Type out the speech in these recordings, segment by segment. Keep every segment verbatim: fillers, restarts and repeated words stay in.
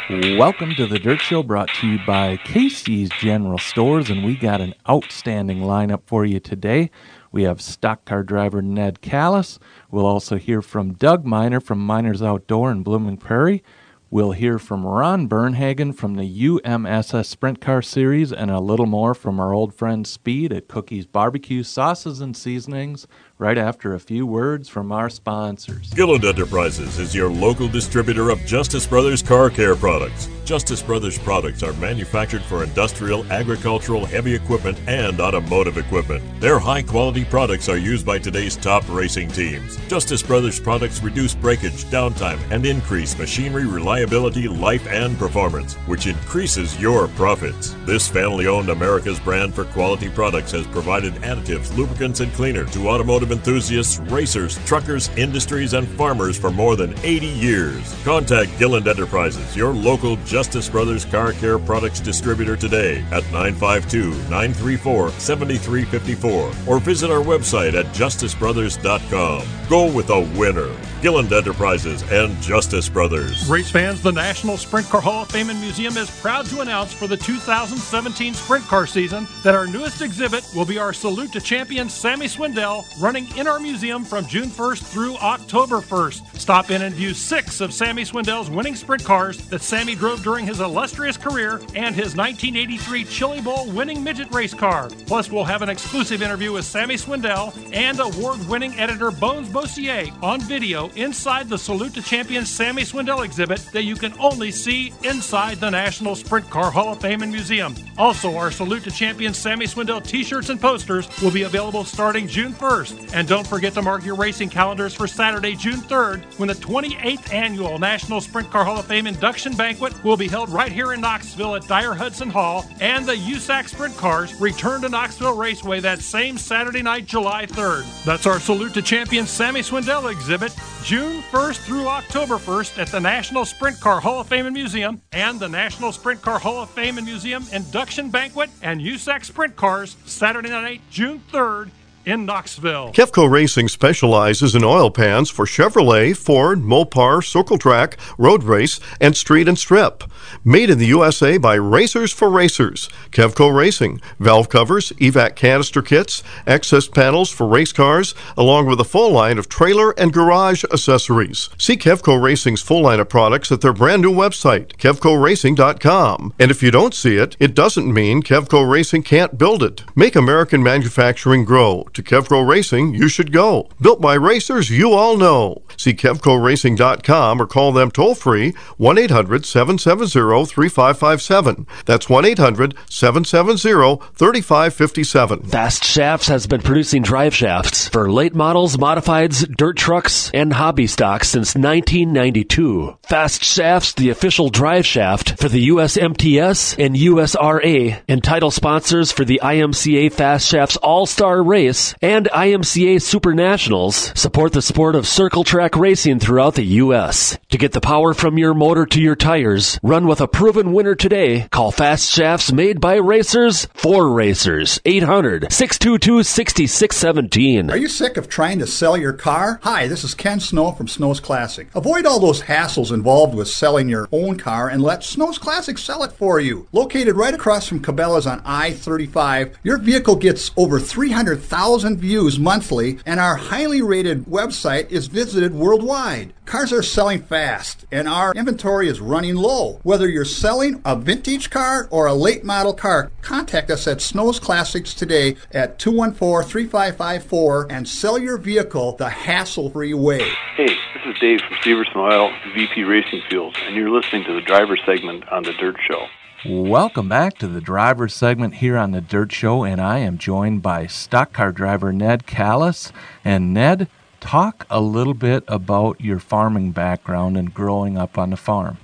Welcome to the Dirt Show, brought to you by Casey's General Stores, and we got an outstanding lineup for you today. We have stock car driver Ned Callis. We'll also hear from Doug Miner from Miners Outdoor in Blooming Prairie. We'll hear from Ron Bernhagen from the U M S S Sprint Car Series, and a little more from our old friend Speed at Cookie's Barbecue Sauces and Seasonings, right after a few words from our sponsors. Gilland Enterprises is your local distributor of Justice Brothers Car Care products. Justice Brothers products are manufactured for industrial, agricultural, heavy equipment, and automotive equipment. Their high-quality products are used by today's top racing teams. Justice Brothers products reduce breakage, downtime, and increase machinery reliability, life, and performance, which increases your profits. This family-owned America's brand for quality products has provided additives, lubricants, and cleaner to automotive enthusiasts, racers, truckers, industries, and farmers for more than eighty years. Contact Gilland Enterprises, your local Justice Brothers Car Care Products distributor today at nine five two, nine three four, seven three five four or visit our website at justice brothers dot com. Go with a winner. Gilland Enterprises and Justice Brothers. Race fans, the National Sprint Car Hall of Fame and Museum is proud to announce for the two thousand seventeen Sprint Car season that our newest exhibit will be our Salute to Champion Sammy Swindell, running in our museum from June first through October first. Stop in and view six of Sammy Swindell's winning sprint cars that Sammy drove during his illustrious career and his nineteen eighty-three Chili Bowl winning midget race car. Plus, we'll have an exclusive interview with Sammy Swindell and award-winning editor Bones Bossier on video inside the Salute to Champion Sammy Swindell exhibit that you can only see inside the National Sprint Car Hall of Fame and Museum. Also, our Salute to Champion Sammy Swindell t-shirts and posters will be available starting June first. And don't forget to mark your racing calendars for Saturday, June third, when the twenty-eighth Annual National Sprint Car Hall of Fame Induction Banquet will be held right here in Knoxville at Dyer Hudson Hall, and the U S A C Sprint Cars return to Knoxville Raceway that same Saturday night, July third. That's our Salute to Champion Sammy Swindell exhibit, June first through October first at the National Sprint Car Hall of Fame and Museum, and the National Sprint Car Hall of Fame and Museum Induction Banquet and U S A C Sprint Cars, Saturday night, June third, in Knoxville. Kefco Racing specializes in oil pans for Chevrolet, Ford, Mopar, Circle Track, Road Race, and Street and Strip. Made in the U S A by Racers for Racers. Kefco Racing, valve covers, E VAC canister kits, access panels for race cars, along with a full line of trailer and garage accessories. See Kefco Racing's full line of products at their brand new website, kevco racing dot com. And if you don't see it, it doesn't mean Kevco Racing can't build it. Make American manufacturing grow. To Kevco Racing, you should go. Built by racers you all know. See kevco racing dot com or call them toll-free one eight hundred, seven seven zero, three five five seven. That's one eight hundred, seven seven zero, three five five seven. Fast Shafts has been producing drive shafts for late models, modifieds, dirt trucks, and hobby stock since nineteen ninety-two. Fast Shafts, the official drive shaft for the U S M T S and U S R A, and title sponsors for the I M C A Fast Shafts All-Star Race and I M C A Super Nationals, support the sport of circle track racing throughout the U S. To get the power from your motor to your tires, run with a proven winner today. Call Fast Shafts, made by racers for racers. eight hundred, six two two, six six one seven. Are you sick of trying to sell your car? Hi, this is Ken Snow from Snow's Classic. Avoid all those hassles involved with selling your own car and let Snow's Classic sell it for you. Located right across from Cabela's on I thirty-five, your vehicle gets over three hundred thousand views monthly, and our highly rated website is visited worldwide. Cars are selling fast, and our inventory is running low. Whether you're selling a vintage car or a late model car, contact us at Snow's Classics today at two one four, three five five four and sell your vehicle the hassle-free way. Hey, this is Dave from Severson Oil, V P Racing Fuels, and you're listening to the driver segment on The Dirt Show. Welcome back to the driver's segment here on The Dirt Show, and I am joined by stock car driver Ned Callis. And Ned, talk a little bit about your farming background and growing up on the farm.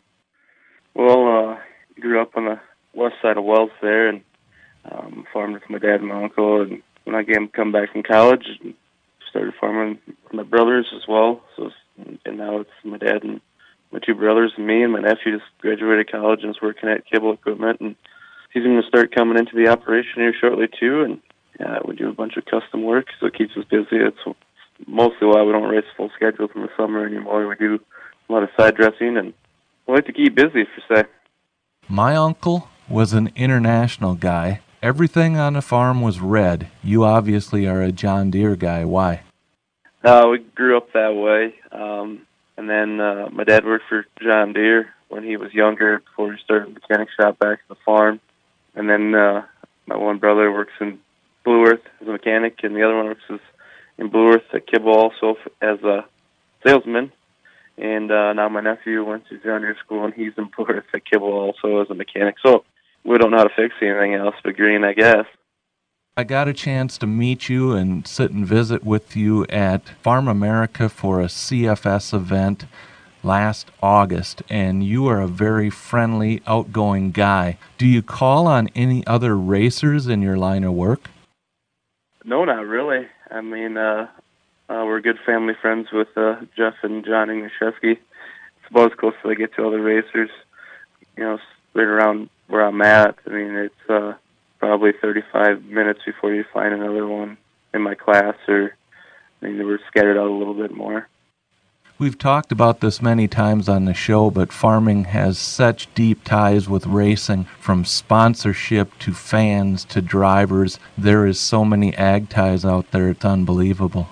Well, uh, grew up on the west side of Wells there, and um, farmed with my dad and my uncle. And when I came come back from college, started farming with my brothers as well. So, and now it's my dad and my two brothers and me, and my nephew just graduated college and is working at Cable Equipment, and he's going to start coming into the operation here shortly too. And yeah, we do a bunch of custom work, so it keeps us busy. It's mostly why we don't race full schedules in the summer anymore. We do a lot of side dressing and I like to keep busy, per se. My uncle was an international guy. Everything on the farm was red. You obviously are a John Deere guy. Why? Uh, we grew up that way. Um, and then uh, my dad worked for John Deere when he was younger, before he started a mechanic shop back at the farm. And then uh, my one brother works in Blue Earth as a mechanic, and the other one works in Blue Earth at Kibble also as a salesman. And uh, now my nephew went to John Deere school, and he's in Blue Earth at Kibble also as a mechanic. So we don't know how to fix anything else but green, I guess. I got a chance to meet you and sit and visit with you at Farm America for a C F S event last August, and you are a very friendly, outgoing guy. Do you call on any other racers in your line of work? No, not really. I mean, uh, uh, we're good family friends with uh, Jeff and John Ignashevsky. It's about as close as I get to other racers. You know, right around where I'm at. I mean, it's uh, probably thirty-five minutes before you find another one in my class, or I mean, we're scattered out a little bit more. We've talked about this many times on the show, but farming has such deep ties with racing, from sponsorship to fans to drivers. There is so many ag ties out there, it's unbelievable.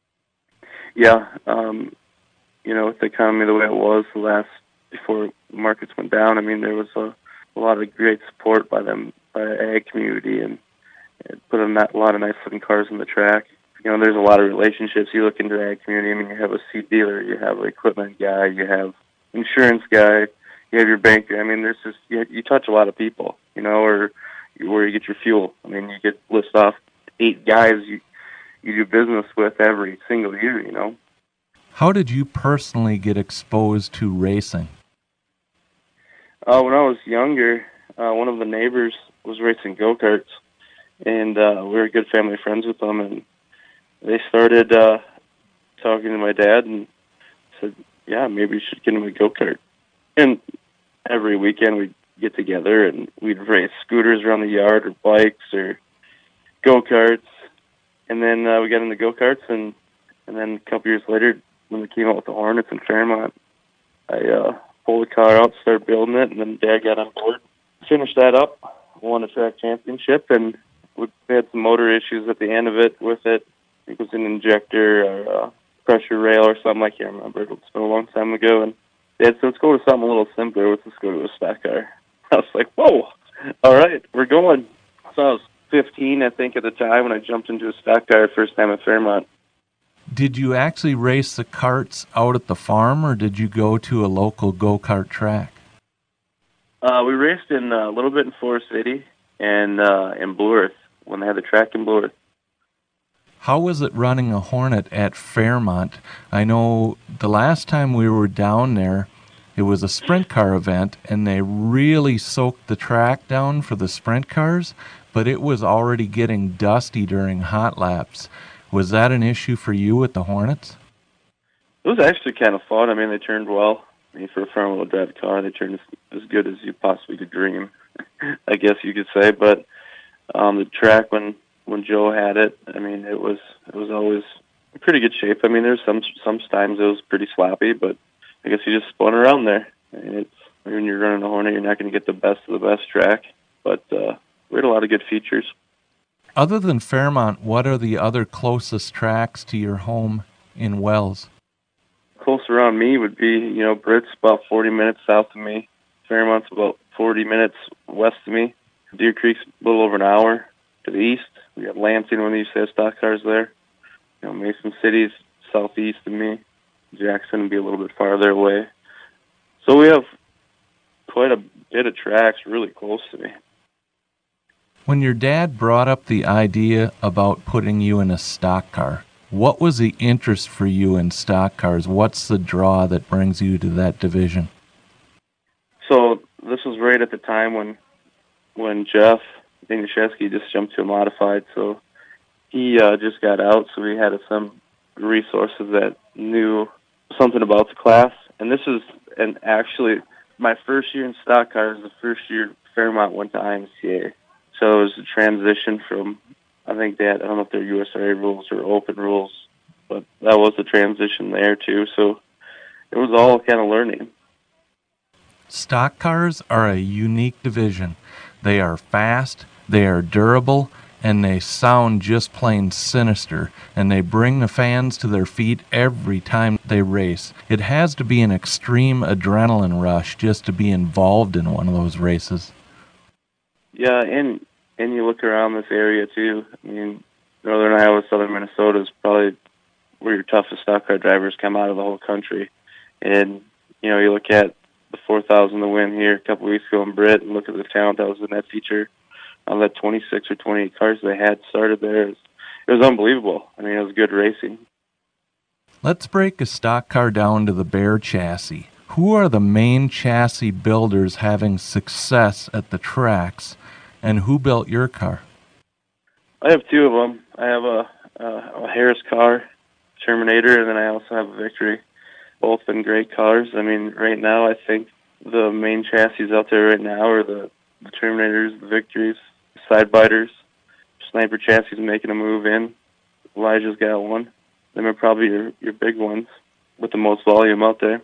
Yeah, um, you know, with the economy the way it was the last, before markets went down, I mean, there was a, a lot of great support by them, by the ag community, and it put a, not, a lot of nice looking cars on the track. You know, there's a lot of relationships. You look into the ag community, I mean, you have a seed dealer, you have an equipment guy, you have insurance guy, you have your banker. I mean, there's just, you, you touch a lot of people, you know, or where you get your fuel. I mean, you get list off eight guys you, you do business with every single year, you know. How did you personally get exposed to racing? Uh, when I was younger, uh, one of the neighbors was racing go-karts, and uh, we were good family friends with them, and they started uh, talking to my dad and said, yeah, maybe we should get him a go-kart. And every weekend we'd get together and we'd race scooters around the yard, or bikes, or go-karts. And then uh, we got into go-karts, and, and then a couple years later, when they came out with the Hornets in Fairmont, I uh, pulled the car out, started building it, and then Dad got on board. Finished that up, won a track championship, and we had some motor issues at the end of it with it. I think it was an injector or a pressure rail or something. I can't remember. It's been a long time ago. And Dad said, let's go to something a little simpler. Let's just go to a stock car. I was like, whoa, all right, we're going. So I was fifteen, I think, at the time when I jumped into a stock car first time at Fairmont. Did you actually race the karts out at the farm, or did you go to a local go-kart track? Uh, we raced in uh, a little bit in Forest City and uh, in Blue Earth, when they had the track in Blue Earth. How was it running a Hornet at Fairmont? I know the last time we were down there, it was a sprint car event, and they really soaked the track down for the sprint cars, but it was already getting dusty during hot laps. Was that an issue for you with the Hornets? It was actually kind of fun. I mean, they turned well. I mean, for a front-wheel drive car, they turned as, as good as you possibly could dream, I guess you could say. But um, the track, when when Joe had it, I mean, it was it was always in pretty good shape. I mean, there's some some times it was pretty sloppy, but I guess you just spun around there. I mean, it's, when you're running a Hornet, you're not going to get the best of the best track, but uh, we had a lot of good features. Other than Fairmont, what are the other closest tracks to your home in Wells? Close around me would be, you know, Britt's about forty minutes south of me. Fairmont's about forty minutes west of me. Deer Creek's a little over an hour to the east. We got Lansing, when they used to have stock cars there. You know, Mason City's southeast of me. Jackson would be a little bit farther away. So we have quite a bit of tracks really close to me. When your dad brought up the idea about putting you in a stock car, what was the interest for you in stock cars? What's the draw that brings you to that division? So this was right at the time when when Jeff Ignashevsky just jumped to a modified. So he uh, just got out, so we had some resources that knew something about the class. And this is, and actually, my first year in stock cars, the first year Fairmont went to I M C A. So it was a transition from, I think they had, I don't know if they're U S R A rules or open rules, but that was the transition there too. So it was all kind of learning. Stock cars are a unique division. They are fast, they are durable, and they sound just plain sinister, and they bring the fans to their feet every time they race. It has to be an extreme adrenaline rush just to be involved in one of those races. Yeah, and and you look around this area too. I mean, northern Iowa, southern Minnesota is probably where your toughest stock car drivers come out of the whole country. And you know, you look at the four thousand to win here a couple weeks ago in Britt, and look at the talent that was in that feature. On that twenty-six or twenty-eight cars they had started there, it was, it was unbelievable. I mean, it was good racing. Let's break a stock car down to the bare chassis. Who are the main chassis builders having success at the tracks, and who built your car? I have two of them. I have a, a, a Harris car, Terminator, and then I also have a Victory. Both been great cars. I mean, right now I think the main chassis out there right now are the, the Terminators, the Victories, Sidebiters, Sniper chassis making a move in. Elijah's got one. Them are probably your, your big ones with the most volume out there.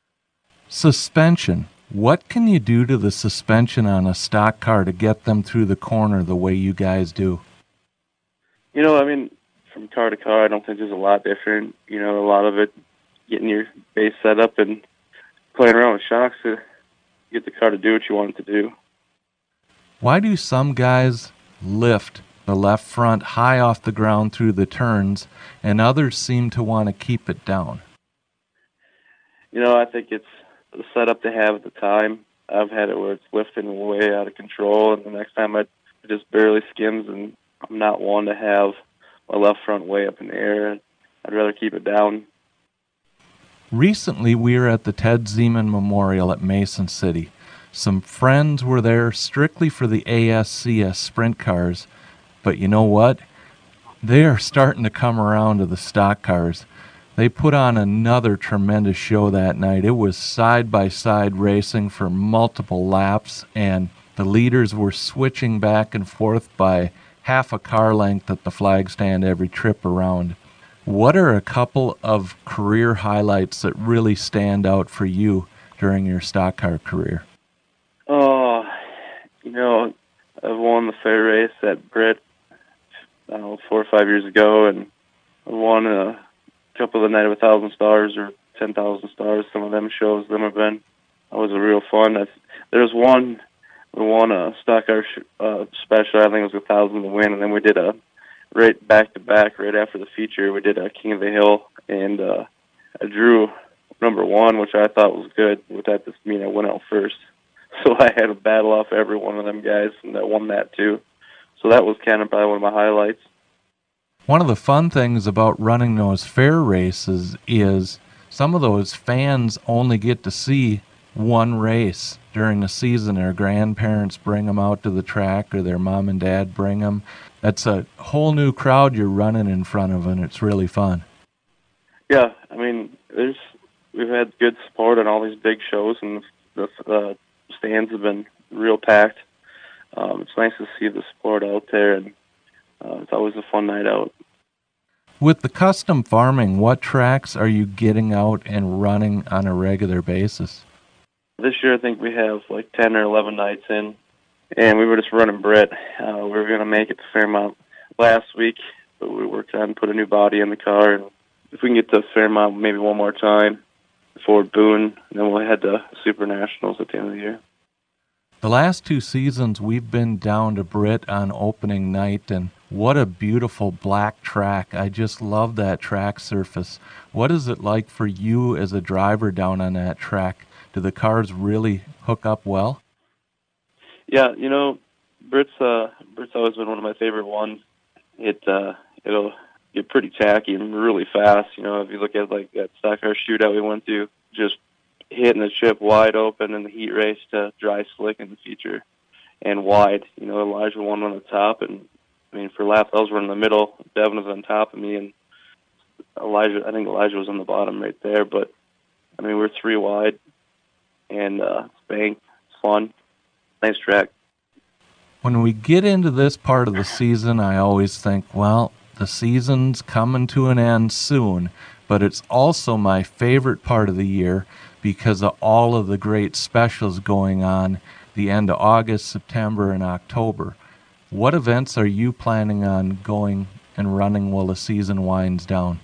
Suspension. What can you do to the suspension on a stock car to get them through the corner the way you guys do? You know, I mean, from car to car, I don't think there's a lot different. You know, a lot of it getting your base set up and playing around with shocks to get the car to do what you want it to do. Why do some guys lift the left front high off the ground through the turns, and others seem to want to keep it down? You know, I think it's the setup they have at the time. I've had it where it's lifting way out of control, and the next time it just barely skims, and I'm not one to have my left front way up in the air. I'd rather keep it down. Recently, we were at the Ted Zeman Memorial at Mason City. Some friends were there strictly for the A S C S sprint cars, but you know what? They are starting to come around to the stock cars. They put on another tremendous show that night. It was side-by-side racing for multiple laps, and the leaders were switching back and forth by half a car length at the flag stand every trip around. What are a couple of career highlights that really stand out for you during your stock car career? Oh, you know, I've won the fair race at Britt, I don't know, four or five years ago, and I won a couple of the Night of a Thousand Stars or Ten Thousand Stars. Some of them shows, them have been, that was a real fun. That's, there's one, we won a stock car sh- uh, special, I think it was a thousand to win, and then we did a, right back to back, right after the feature, we did a King of the Hill, and uh, I drew number one, which I thought was good. With that, this mean I went out first. So I had to battle off every one of them guys, and I won that too. So that was kind of probably one of my highlights. One of the fun things about running those fair races is some of those fans only get to see one race during the season. Their grandparents bring them out to the track, or their mom and dad bring them. That's a whole new crowd you're running in front of, and it's really fun. Yeah, I mean, there's we've had good support on all these big shows, and the uh, stands have been real packed. Um, it's nice to see the support out there, and uh, it's always a fun night out. With the custom farming, what tracks are you getting out and running on a regular basis? This year, I think we have like ten or eleven nights in, and we were just running Britt. Uh, we were going to make it to Fairmont last week, but we worked on put a new body in the car, and if we can get to Fairmont maybe one more time, Fort Boone, and then we'll head to Super Nationals at the end of the year. The last two seasons, we've been down to Britt on opening night, and what a beautiful black track. I just love that track surface. What is it like for you as a driver down on that track? Do the cars really hook up well? Yeah, you know, Britt's, uh, Britt's always been one of my favorite ones. It, uh, it'll get pretty tacky and really fast. You know, if you look at like that stock car shootout we went to, just hitting the chip wide open in the heat race to dry slick in the feature and wide. You know, Elijah won on the top, and I mean, for laps, I was running in the middle. Devin was on top of me, and Elijah, I think Elijah was on the bottom right there. But I mean, we're three wide, and uh, it's banked. It's fun. Nice track. When we get into this part of the season, I always think, well, the season's coming to an end soon, but it's also my favorite part of the year because of all of the great specials going on the end of August, September, and October. What events are you planning on going and running while the season winds down?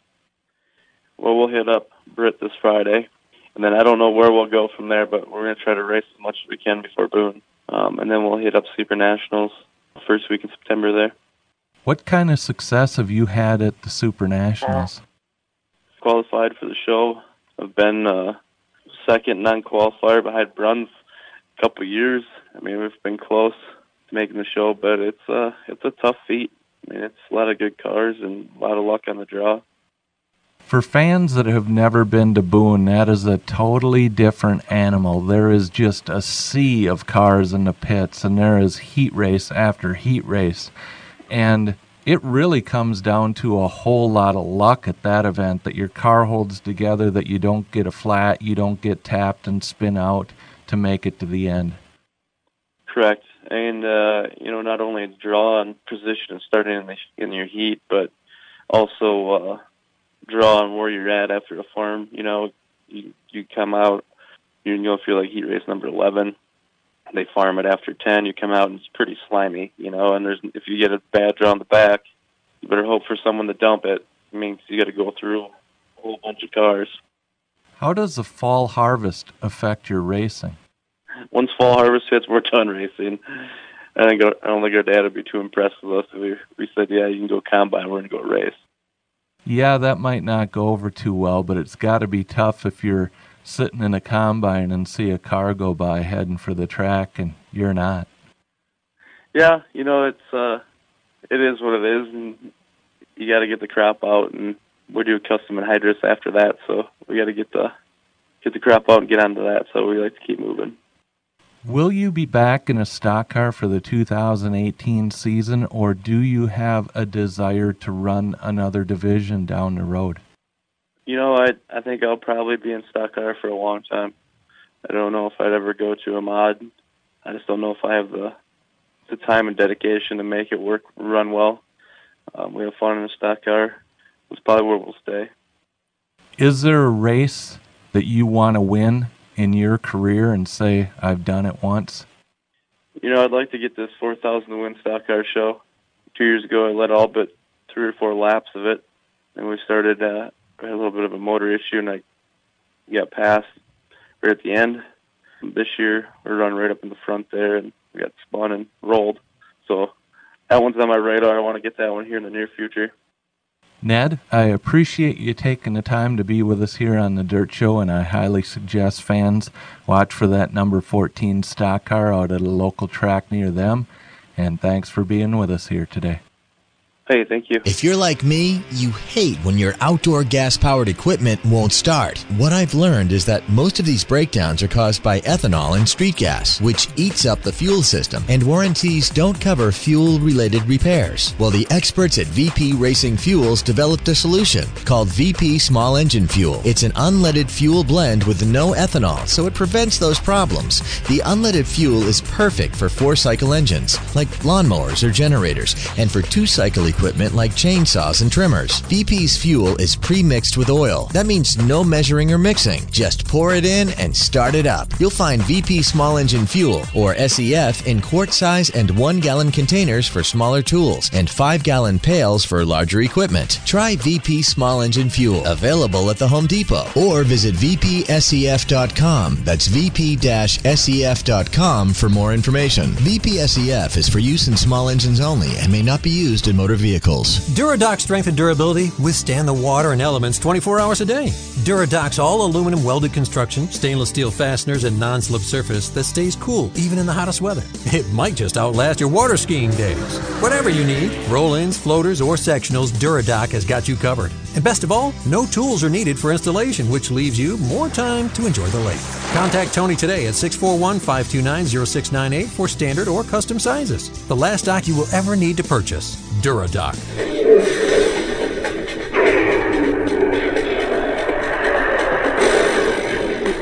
Well, we'll hit up Britt this Friday, and then I don't know where we'll go from there, but we're going to try to race as much as we can before Boone. Um, and then we'll hit up Super Nationals first week in September there. What kind of success have you had at the Super Nationals? Qualified for the show. I've been uh, second non-qualifier behind Bruns a couple years. I mean, we've been close to making the show, but it's uh, it's a tough feat. I mean, it's a lot of good cars and a lot of luck on the draw. For fans that have never been to Boone, that is a totally different animal. There is just a sea of cars in the pits, and there is heat race after heat race. And it really comes down to a whole lot of luck at that event, that your car holds together, that you don't get a flat, you don't get tapped and spin out to make it to the end. Correct. And, uh, you know, not only draw and position and starting in, the, in your heat, but also uh, draw on where you're at after a farm. You know, you, you come out, you know, feel like heat race number eleven. They farm it after ten. You come out and it's pretty slimy, you know, and there's if you get a bad draw on the back, you better hope for someone to dump it. I mean, you got to go through a whole bunch of cars. How does the fall harvest affect your racing? Once fall harvest hits, we're done racing. I think I don't think our dad would be too impressed with us if we, we said, yeah, you can go combine, we're going to go race. Yeah, that might not go over too well, but it's got to be tough if you're sitting in a combine and see a car go by heading for the track and you're not. Yeah, you know, it's uh, it is what it is, and you got to get the crop out, and we do custom anhydrous after that, so we got to get the get the crop out and get onto that, so we like to keep moving. Will you be back in a stock car for the two thousand eighteen season, or do you have a desire to run another division down the road? You know, I I think I'll probably be in stock car for a long time. I don't know if I'd ever go to a mod. I just don't know if I have the the time and dedication to make it work, run well. Um, we have fun in a stock car. It's probably where we'll stay. Is there a race that you want to win in your career and say, I've done it once? You know, I'd like to get this four thousand to win stock car show. Two years ago, I led all but three or four laps of it, and we started, uh, I had a little bit of a motor issue, and I got passed right at the end. This year, we run right up in the front there, and we got spun and rolled. So that one's on my radar. I want to get that one here in the near future. Ned, I appreciate you taking the time to be with us here on the Dirt Show, and I highly suggest fans watch for that number fourteen stock car out at a local track near them. And thanks for being with us here today. Hey, thank you. If you're like me, you hate when your outdoor gas-powered equipment won't start. What I've learned is that most of these breakdowns are caused by ethanol in street gas, which eats up the fuel system, and warranties don't cover fuel-related repairs. Well, the experts at V P Racing Fuels developed a solution called V P Small Engine Fuel. It's an unleaded fuel blend with no ethanol, so it prevents those problems. The unleaded fuel is perfect for four-cycle engines, like lawnmowers or generators, and for two-cycle equipment like chainsaws and trimmers. V P's fuel is pre-mixed with oil. That means no measuring or mixing. Just pour it in and start it up. You'll find V P Small Engine Fuel, or S E F, in quart size and one-gallon containers for smaller tools and five-gallon pails for larger equipment. Try V P Small Engine Fuel, available at the Home Depot, or visit V P S E F dot com. That's V P S E F dot com for more information. V P S E F is for use in small engines only and may not be used in motor vehicles. Duradock strength and durability withstand the water and elements twenty-four hours a day. Duradock's all aluminum welded construction, stainless steel fasteners, and non-slip surface that stays cool even in the hottest weather. It might just outlast your water skiing days. Whatever you need, roll-ins, floaters, or sectionals, Duradock has got you covered. And best of all, no tools are needed for installation, which leaves you more time to enjoy the lake. Contact Tony today at six four one, five two nine, zero six nine eight for standard or custom sizes. The last dock you will ever need to purchase. Duradock.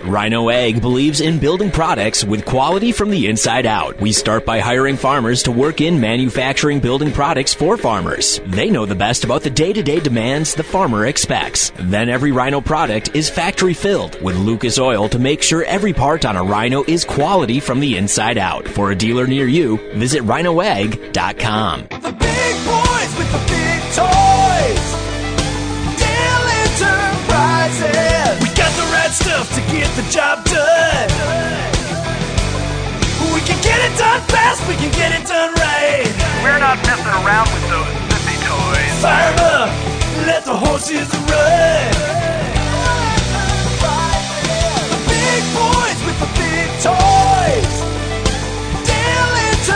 Rhino Ag believes in building products with quality from the inside out. We start by hiring farmers to work in manufacturing building products for farmers. They know the best about the day-to-day demands the farmer expects. Then every Rhino product is factory filled with Lucas Oil to make sure every part on a Rhino is quality from the inside out. For a dealer near you, visit rhino ag dot com. The big boys with the big toys. Dale Enterprises. We got the right stuff to get the job done. We can get it done fast, we can get it done right. We're not messing around with those sissy toys. Fire 'em up, let the horses run. The big boys with the big toys. Dale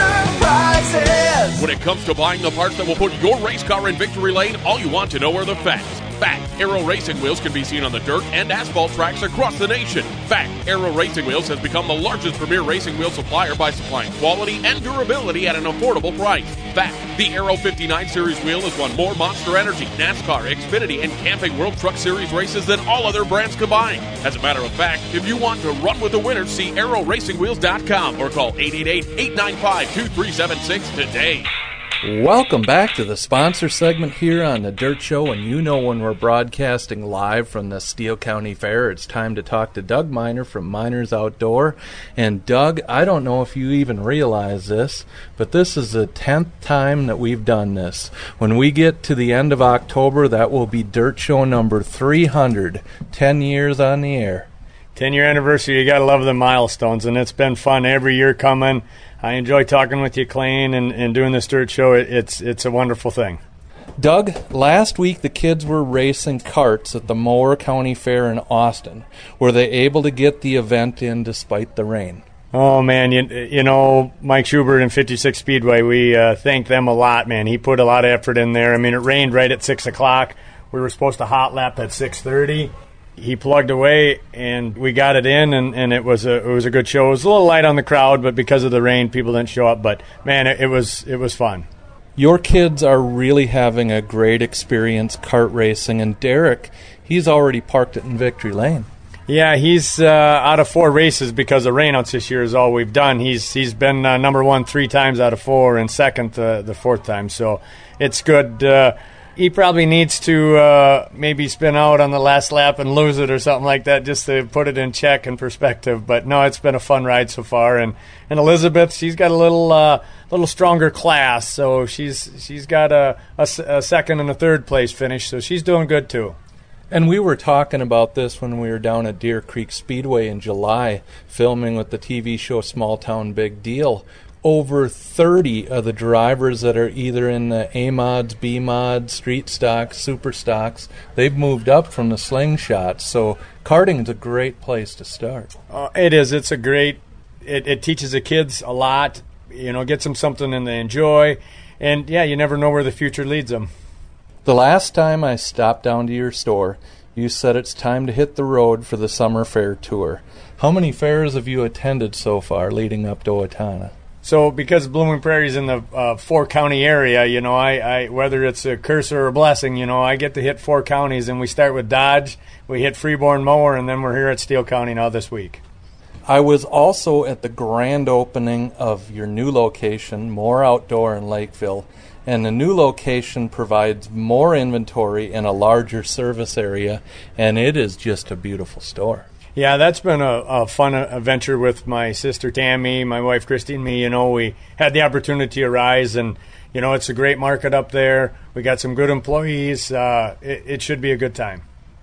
Enterprises. When it comes to buying the parts that will put your race car in victory lane, all you want to know are the facts. Fact, Aero Racing Wheels can be seen on the dirt and asphalt tracks across the nation. Fact, Aero Racing Wheels has become the largest premier racing wheel supplier by supplying quality and durability at an affordable price. Fact, the Aero fifty-nine Series wheel has won more Monster Energy, NASCAR, Xfinity, and Camping World Truck Series races than all other brands combined. As a matter of fact, if you want to run with the winners, see aero racing wheels dot com or call eight eight eight, eight nine five, two three seven six today. Welcome back to the sponsor segment here on The Dirt Show, and you know when we're broadcasting live from the Steele County Fair, it's time to talk to Doug Miner from Miners Outdoor. And Doug, I don't know if you even realize this, but this is the tenth time that we've done this. When we get to the end of October, that will be Dirt Show number three hundred, ten years on the air. ten-year anniversary, you got to love the milestones, and it's been fun every year coming. I enjoy talking with you, Clayne, and, and doing this Dirt Show. It, it's it's a wonderful thing. Doug, last week the kids were racing karts at the Mower County Fair in Austin. Were they able to get the event in despite the rain? Oh, man, you, you know, Mike Schubert and fifty-six Speedway, we uh, thank them a lot, man. He put a lot of effort in there. I mean, it rained right at six o'clock. We were supposed to hot lap at six thirty. He plugged away, and we got it in, and, and it was a it was a good show. It was a little light on the crowd, but because of the rain, people didn't show up. But man, it, it was it was fun. Your kids are really having a great experience kart racing, and Derek, he's already parked it in Victory Lane. Yeah, he's uh, out of four races because of rainouts this year is all we've done. He's he's been uh, number one three times out of four, and second uh, the fourth time. So it's good. Uh, He probably needs to uh, maybe spin out on the last lap and lose it or something like that just to put it in check and perspective. But, no, it's been a fun ride so far. And, and Elizabeth, she's got a little uh, little stronger class, so she's she's got a, a, a second and a third place finish, so she's doing good too. And we were talking about this when we were down at Deer Creek Speedway in July, filming with the T V show Small Town Big Deal. Over thirty of the drivers that are either in the A-Mods, B-Mods, Street Stocks, Super Stocks, they've moved up from the Slingshot. So karting is a great place to start. Uh, it is. It's a great it, – it teaches the kids a lot, you know, gets them something and they enjoy. And, yeah, you never know where the future leads them. The last time I stopped down to your store, you said it's time to hit the road for the summer fair tour. How many fairs have you attended so far leading up to Owatonna? So because Blooming Prairie's in the uh, four-county area, you know, I, I whether it's a curse or a blessing, you know, I get to hit four counties, and we start with Dodge, we hit Freeborn Mower, and then we're here at Steele County now this week. I was also at the grand opening of your new location, Moore Outdoor in Lakeville, and the new location provides more inventory and a larger service area, and it is just a beautiful store. Yeah, that's been a, a fun adventure with my sister Tammy, my wife Christy, and me. You know, we had the opportunity to rise, and, you know, it's a great market up there. We got some good employees. Uh, it, it should be a good time.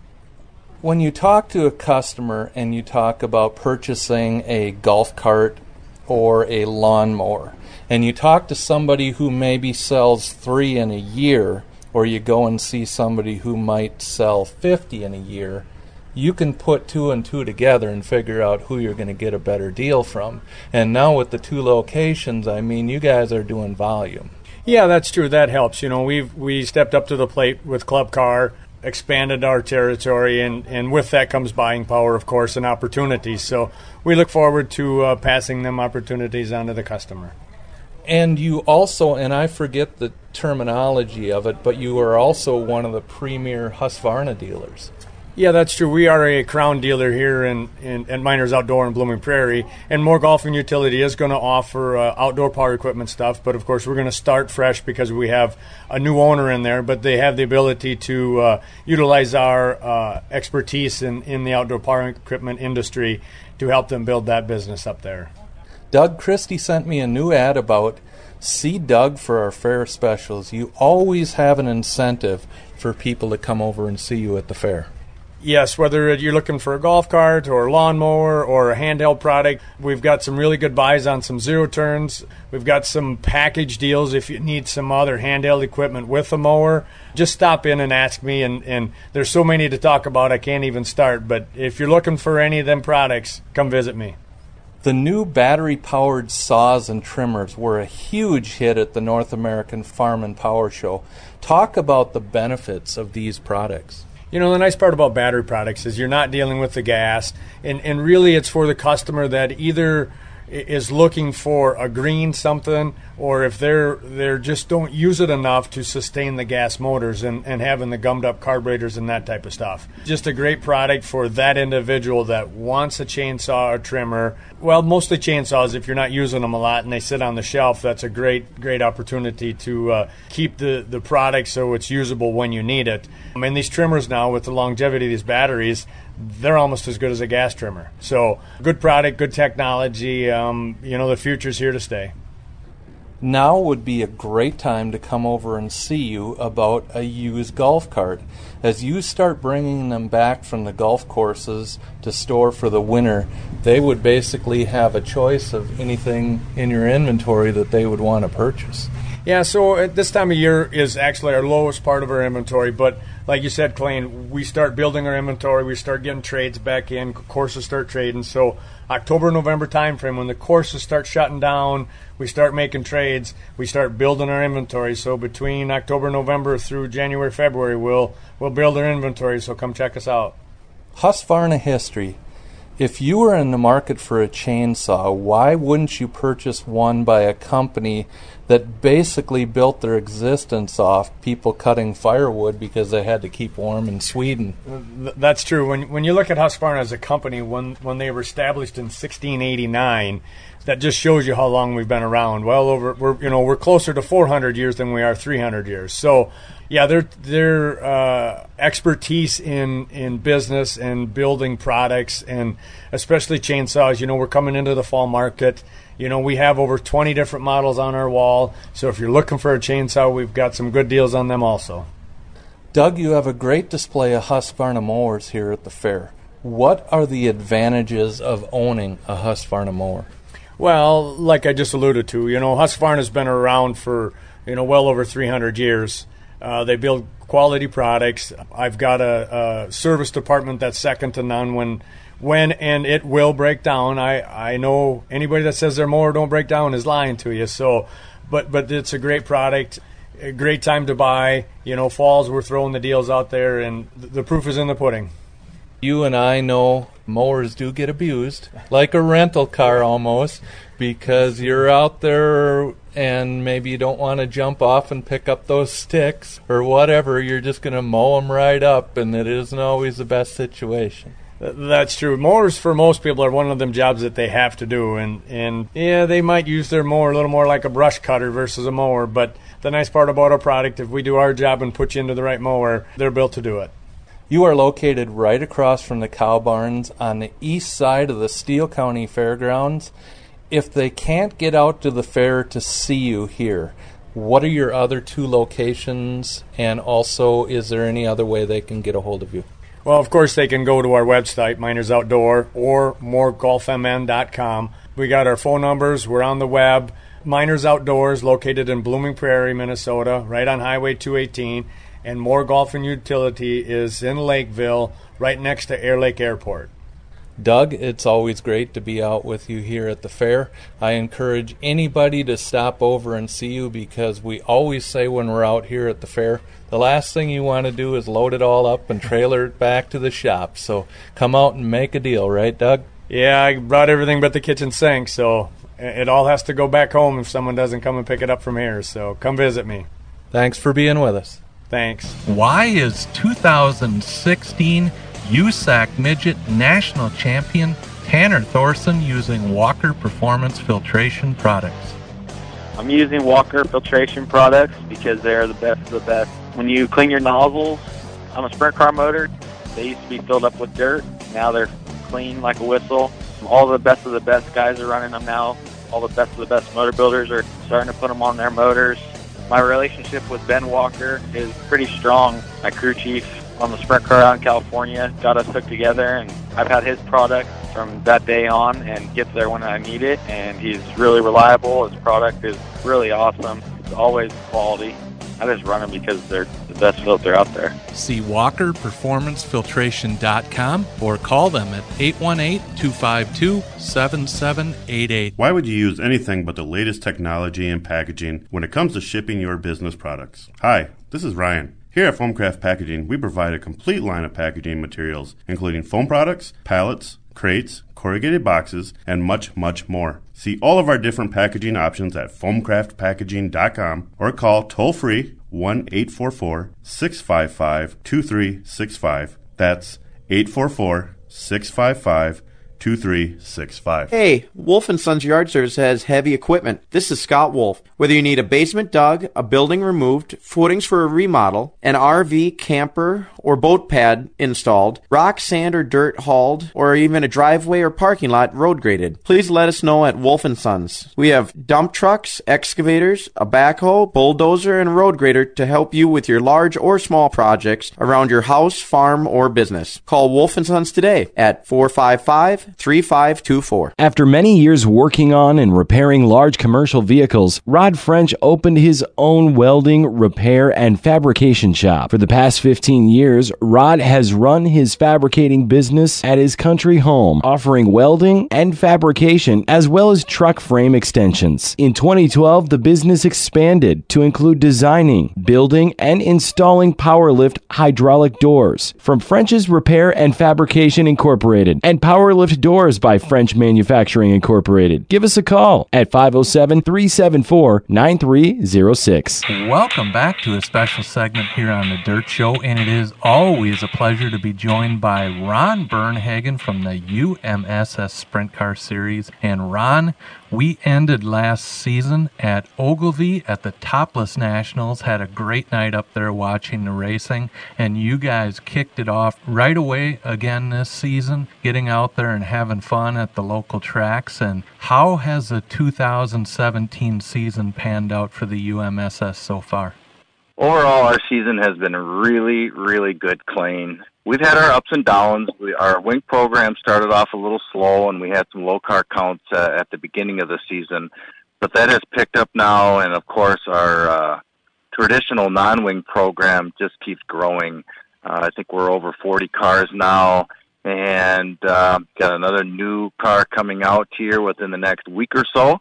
When you talk to a customer and you talk about purchasing a golf cart or a lawnmower, and you talk to somebody who maybe sells three in a year, or you go and see somebody who might sell fifty in a year, you can put two and two together and figure out who you're going to get a better deal from. And now with the two locations, I mean, you guys are doing volume. Yeah, that's true. That helps. You know, we've we stepped up to the plate with Club Car, expanded our territory, and, and with that comes buying power, of course, and opportunities. So we look forward to uh, passing them opportunities on to the customer. And you also, and I forget the terminology of it, but you are also one of the premier Husqvarna dealers. Yeah, that's true. We are a Crown dealer here in, in at Miners Outdoor in Blooming Prairie, and More Golf and Utility is going to offer uh, outdoor power equipment stuff, but of course we're going to start fresh because we have a new owner in there, but they have the ability to uh, utilize our uh, expertise in, in the outdoor power equipment industry to help them build that business up there. Doug Christie sent me a new ad about see Doug for our fair specials. You always have an incentive for people to come over and see you at the fair. Yes, whether you're looking for a golf cart or a lawnmower or a handheld product, we've got some really good buys on some zero turns. We've got some package deals if you need some other handheld equipment with a mower. Just stop in and ask me, and, and there's so many to talk about I can't even start. But if you're looking for any of them products, come visit me. The new battery-powered saws and trimmers were a huge hit at the North American Farm and Power Show. Talk about the benefits of these products. You know, the nice part about battery products is you're not dealing with the gas, and, and really it's for the customer that either is looking for a green something, or if they're they're just don't use it enough to sustain the gas motors and, and having the gummed up carburetors and that type of stuff. Just a great product for that individual that wants a chainsaw or trimmer. Well, mostly chainsaws if you're not using them a lot and they sit on the shelf. That's a great great opportunity to uh, keep the, the product so it's usable when you need it. I mean, these trimmers now with the longevity of these batteries, they're almost as good as a gas trimmer. So good product, good technology. Um, you know, the future's here to stay. Now would be a great time to come over and see you about a used golf cart. As you start bringing them back from the golf courses to store for the winter, they would basically have a choice of anything in your inventory that they would want to purchase. Yeah, so at this time of year is actually our lowest part of our inventory, but like you said, Clayton, we start building our inventory, we start getting trades back in, courses start trading. So October, November timeframe, when the courses start shutting down, we start making trades, we start building our inventory. So between October, November through January, February, we'll we'll build our inventory, so come check us out. Husqvarna history. If you were in the market for a chainsaw, why wouldn't you purchase one by a company that basically built their existence off people cutting firewood because they had to keep warm in Sweden? That's true. When when you look at Husqvarna as a company, when when they were established in sixteen eighty-nine, that just shows you how long we've been around. Well over we're you know we're closer to four hundred years than we are three hundred years. So yeah, their their uh, expertise in in business and building products, and especially chainsaws. You know, we're coming into the fall market. You know, we have over twenty different models on our wall. So if you're looking for a chainsaw, we've got some good deals on them also. Doug, you have a great display of Husqvarna mowers here at the fair. What are the advantages of owning a Husqvarna mower? Well, like I just alluded to, you know, Husqvarna's been around for, you know, well over three hundred years. Uh, they build quality products. I've got a, a service department that's second to none when when and it will break down. I, I know anybody that says their mower don't break down is lying to you. So, but but it's a great product, a great time to buy. You know, falls, we're throwing the deals out there, and the proof is in the pudding. You and I know mowers do get abused, like a rental car almost, because you're out there and maybe you don't want to jump off and pick up those sticks or whatever. You're just going to mow them right up, and it isn't always the best situation. That's true. Mowers for most people are one of them jobs that they have to do, and, and yeah, they might use their mower a little more like a brush cutter versus a mower, but the nice part about our product, if we do our job and put you into the right mower, they're built to do it. You are located right across from the cow barns on the east side of the Steele County Fairgrounds. If they can't get out to the fair to see you here, what are your other two locations, and also is there any other way they can get a hold of you? Well, of course, they can go to our website, Miners Outdoor, or more golf m n dot com. We got our phone numbers. We're on the web. Miners Outdoors, located in Blooming Prairie, Minnesota, right on Highway two eighteen. And More Golf and Utility is in Lakeville, right next to Air Lake Airport. Doug, it's always great to be out with you here at the fair. I encourage anybody to stop over and see you, because we always say when we're out here at the fair, the last thing you want to do is load it all up and trailer it back to the shop. So come out and make a deal, right, Doug? Yeah, I brought everything but the kitchen sink, so it all has to go back home if someone doesn't come and pick it up from here. So come visit me. Thanks for being with us. Thanks. Why is two thousand sixteen U S A C Midget National Champion Tanner Thorson using Walker Performance Filtration products. I'm using Walker Filtration products because they're the best of the best. When you clean your nozzles on a sprint car motor, they used to be filled up with dirt. Now they're clean like a whistle. All the best of the best guys are running them now. All the best of the best motor builders are starting to put them on their motors. My relationship with Ben Walker is pretty strong. My crew chief on the sprint car out in California got us hooked together, and I've had his product from that day on and gets there when I need it, and he's really reliable. His product is really awesome. It's always quality. I just run them because they're the best filter out there. See walker performance filtration dot com or call them at eight one eight, two five two, seven seven eight eight. Why would you use anything but the latest technology and packaging when it comes to shipping your business products? Hi, this is Ryan. Here at Foamcraft Packaging, we provide a complete line of packaging materials, including foam products, pallets, crates, corrugated boxes, and much, much more. See all of our different packaging options at foamcraft packaging dot com or call toll-free one eight four four, six five five, two three six five. That's eight four four, six five five, two three six five. Hey, Wolf and Sons Yard Service has heavy equipment. This is Scott Wolf. Whether you need a basement dug, a building removed, footings for a remodel, an R V, camper, or boat pad installed, rock, sand, or dirt hauled, or even a driveway or parking lot road graded, please let us know at Wolf and Sons. We have dump trucks, excavators, a backhoe, bulldozer, and road grader to help you with your large or small projects around your house, farm, or business. Call Wolf and Sons today at four five five, three five two four. After many years working on and repairing large commercial vehicles, Rod French opened his own welding, repair, and fabrication shop. For the past fifteen years, Rod has run his fabricating business at his country home, offering welding and fabrication as well as truck frame extensions. In twenty twelve, the business expanded to include designing, building, and installing PowerLift hydraulic doors from French's Repair and Fabrication Incorporated and PowerLift Doors by French Manufacturing Incorporated. Give us a call at five oh seven, three seven four, nine three oh six. Welcome back to a special segment here on The Dirt Show, and it is always a pleasure to be joined by Ron Bernhagen from the U M S S Sprint Car Series. And Ron, we ended last season at Ogilvie at the Topless Nationals, had a great night up there watching the racing, and you guys kicked it off right away again this season, getting out there and having fun at the local tracks. And how has the two thousand seventeen season panned out for the U M S S so far? Overall, our season has been really, really good, Clayne. We've had our ups and downs. We, our wing program started off a little slow, and we had some low car counts uh, at the beginning of the season. But that has picked up now, and of course, our uh, traditional non-wing program just keeps growing. Uh, I think we're over forty cars now, and uh, got another new car coming out here within the next week or so.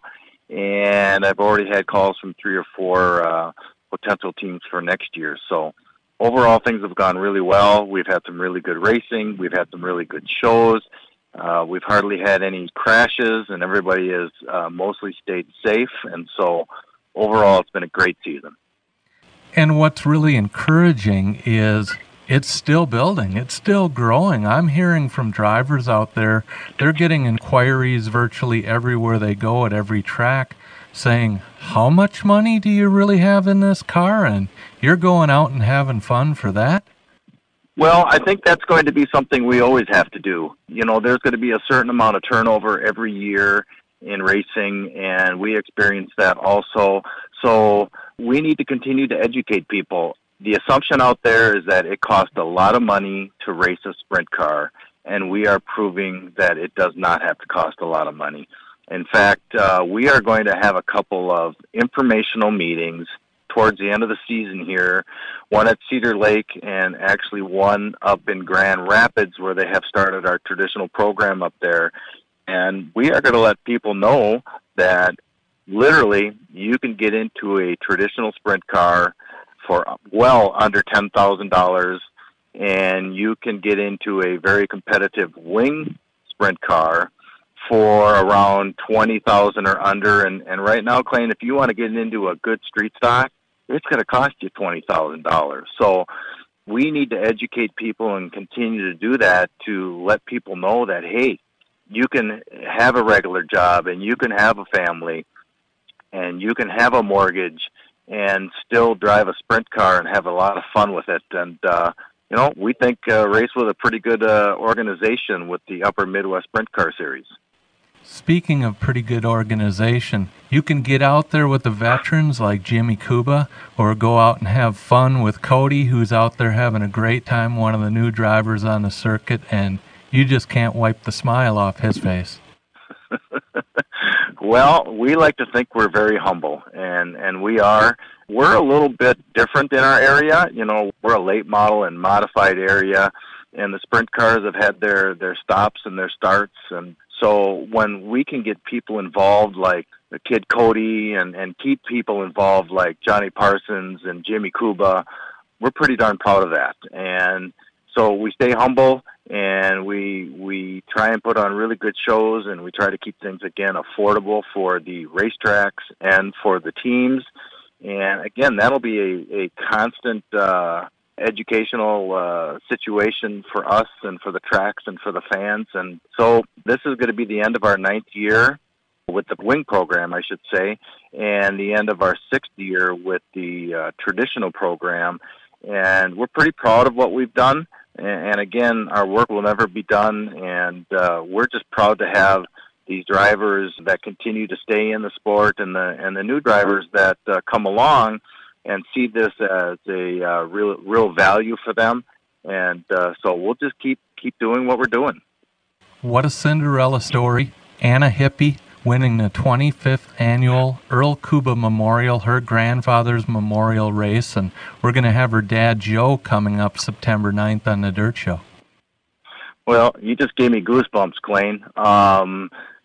And I've already had calls from three or four uh, potential teams for next year. So overall, things have gone really well. We've had some really good racing. We've had some really good shows. Uh, we've hardly had any crashes, and everybody has uh, mostly stayed safe. And so overall, it's been a great season. And what's really encouraging is it's still building. It's still growing. I'm hearing from drivers out there, they're getting inquiries virtually everywhere they go at every track saying, how much money do you really have in this car? And you're going out and having fun for that? Well, I think that's going to be something we always have to do. You know, there's going to be a certain amount of turnover every year in racing, and we experience that also. So we need to continue to educate people. The assumption out there is that it costs a lot of money to race a sprint car, and we are proving that it does not have to cost a lot of money. In fact, uh, we are going to have a couple of informational meetings towards the end of the season here, one at Cedar Lake and actually one up in Grand Rapids where they have started our traditional program up there. And we are going to let people know that literally you can get into a traditional sprint car for well under ten thousand dollars, and you can get into a very competitive wing sprint car for around twenty thousand dollars or under. And, and right now, Clayne, if you want to get into a good street stock, it's going to cost you twenty thousand dollars. So we need to educate people and continue to do that to let people know that, hey, you can have a regular job and you can have a family and you can have a mortgage and still drive a sprint car and have a lot of fun with it. And, uh, you know, we think uh, Race with a pretty good uh, organization with the Upper Midwest Sprint Car Series. Speaking of pretty good organization, you can get out there with the veterans like Jimmy Kuba, or go out and have fun with Cody, who's out there having a great time, one of the new drivers on the circuit, and you just can't wipe the smile off his face. Well, we like to think we're very humble, and, and we are. We're a little bit different in our area. You know, we're a late model and modified area, and the sprint cars have had their, their stops and their starts. And so when we can get people involved like the kid Cody and, and keep people involved like Johnny Parsons and Jimmy Kuba, we're pretty darn proud of that. And so we stay humble, and we we try and put on really good shows, and we try to keep things, again, affordable for the racetracks and for the teams. And, again, that'll be a, a constant uh, educational uh, situation for us and for the tracks and for the fans. And so this is going to be the end of our ninth year with the wing program, I should say, and the end of our sixth year with the uh, traditional program. And we're pretty proud of what we've done. And again, our work will never be done, and uh, we're just proud to have these drivers that continue to stay in the sport, and the and the new drivers that uh, come along and see this as a uh, real real value for them. And uh, so we'll just keep keep doing what we're doing. What a Cinderella story! Anna Hippie winning the twenty-fifth annual Earl Kuba Memorial, her grandfather's memorial race, and we're going to have her dad, Joe, coming up September ninth on the Dirt Show. Well, you just gave me goosebumps, Clayne. Um,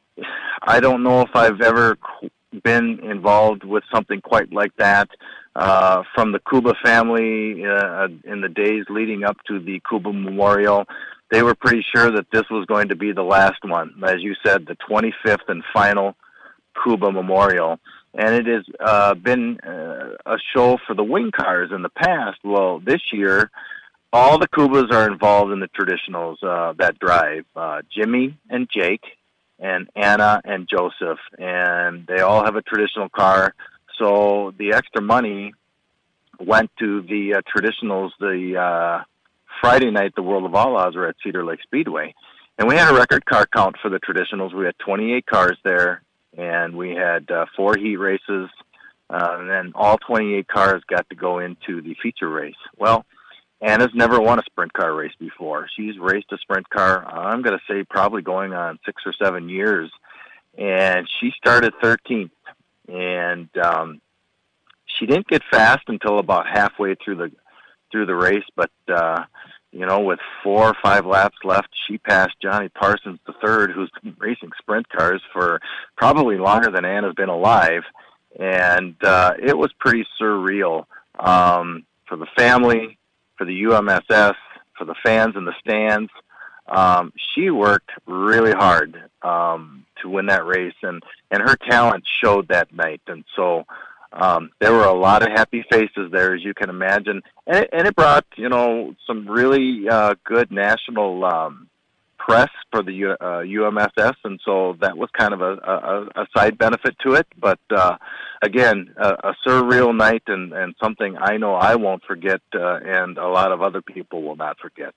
I don't know if I've ever been involved with something quite like that. Uh, from the Kuba family uh, in the days leading up to the Kuba Memorial, they were pretty sure that this was going to be the last one. As you said, the twenty-fifth and final Kuba Memorial. And it has uh, been uh, a show for the wing cars in the past. Well, this year, all the Kubas are involved in the traditionals uh, that drive. Uh, Jimmy and Jake and Anna and Joseph. And they all have a traditional car. So the extra money went to the uh, traditionals, the... Uh, Friday night, the World of Outlaws were at Cedar Lake Speedway. And we had a record car count for the traditionals. We had twenty-eight cars there, and we had uh, four heat races, uh, and then all twenty-eight cars got to go into the feature race. Well, Anna's never won a sprint car race before. She's raced a sprint car, I'm going to say probably going on six or seven years, and she started thirteenth. And um, she didn't get fast until about halfway through the through the race, but uh, you know, with four or five laps left, she passed Johnny Parsons the third, who's been racing sprint cars for probably longer than Anna's been alive, and uh, it was pretty surreal um, for the family, for the U M S S, for the fans in the stands. Um, she worked really hard um, to win that race, and, and her talent showed that night, and so Um, there were a lot of happy faces there, as you can imagine, and it, and it brought, you know, some really uh, good national um, press for the U, uh, U M S S, and so that was kind of a, a, a side benefit to it. But uh, again, a, a surreal night, and, and something I know I won't forget, uh, and a lot of other people will not forget.